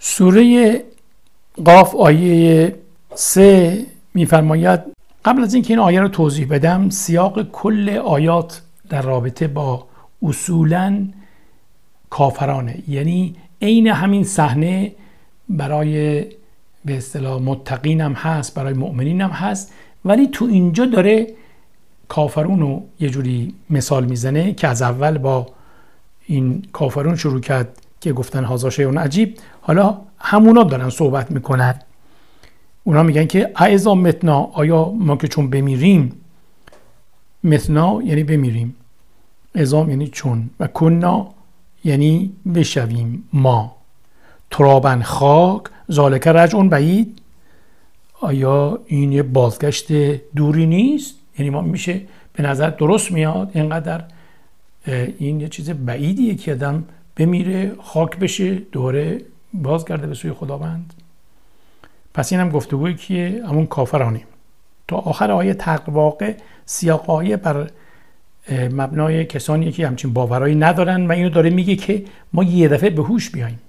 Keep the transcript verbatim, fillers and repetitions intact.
سوره قاف آیه سه میفرماید، قبل از اینکه این آیه رو توضیح بدم، سیاق کل آیات در رابطه با اصولاً کافرانه، یعنی عین همین صحنه برای به اصطلاح متقین هم هست، برای مؤمنین هم هست، ولی تو اینجا داره کافرون رو یه جوری مثال میزنه که از اول با این کافرون شروع کرد که گفتن هازا شیء عجیب، حالا همونا دارن صحبت میکنن. اونا میگن که اذا متنا، آیا ما که چون بمیریم، متنا یعنی بمیریم، اذا یعنی چون، و کنا یعنی بشویم ما، ترابن خاک، ذالک رجع بعید، آیا این یه بازگشت دوری نیست؟ یعنی ما میشه به نظر درست میاد اینقدر این یه چیز بعیدیه که آدم بمیره، خاک بشه، دوره بازگرده به سوی خداوند. پس این هم گفتگویی که همون کافرانیم. تا آخر آیه تقواقع سیاق آیه بر مبنای کسانی که همچین باورایی ندارن و اینو داره میگه که ما یه دفعه به هوش بیاییم.